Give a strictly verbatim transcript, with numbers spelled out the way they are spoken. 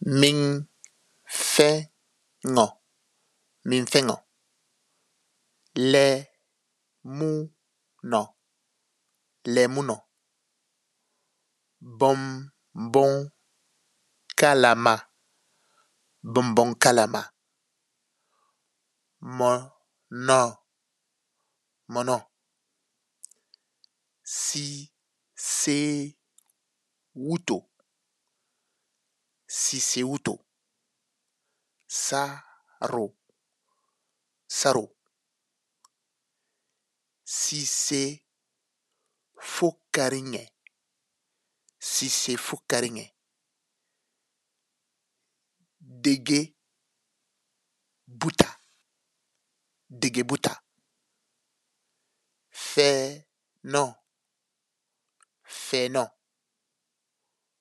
Min fe ngo. Min fe ngo. Le mu no. Le mu no. Bom bon kalama. Bom bon kalama. Mo no. Mono. Si se wuto. Si se wuto. Saro. Saro. Si se fokaringe. Si se fokaringe. Dege buta. Dege buta. Fe no. Fe no.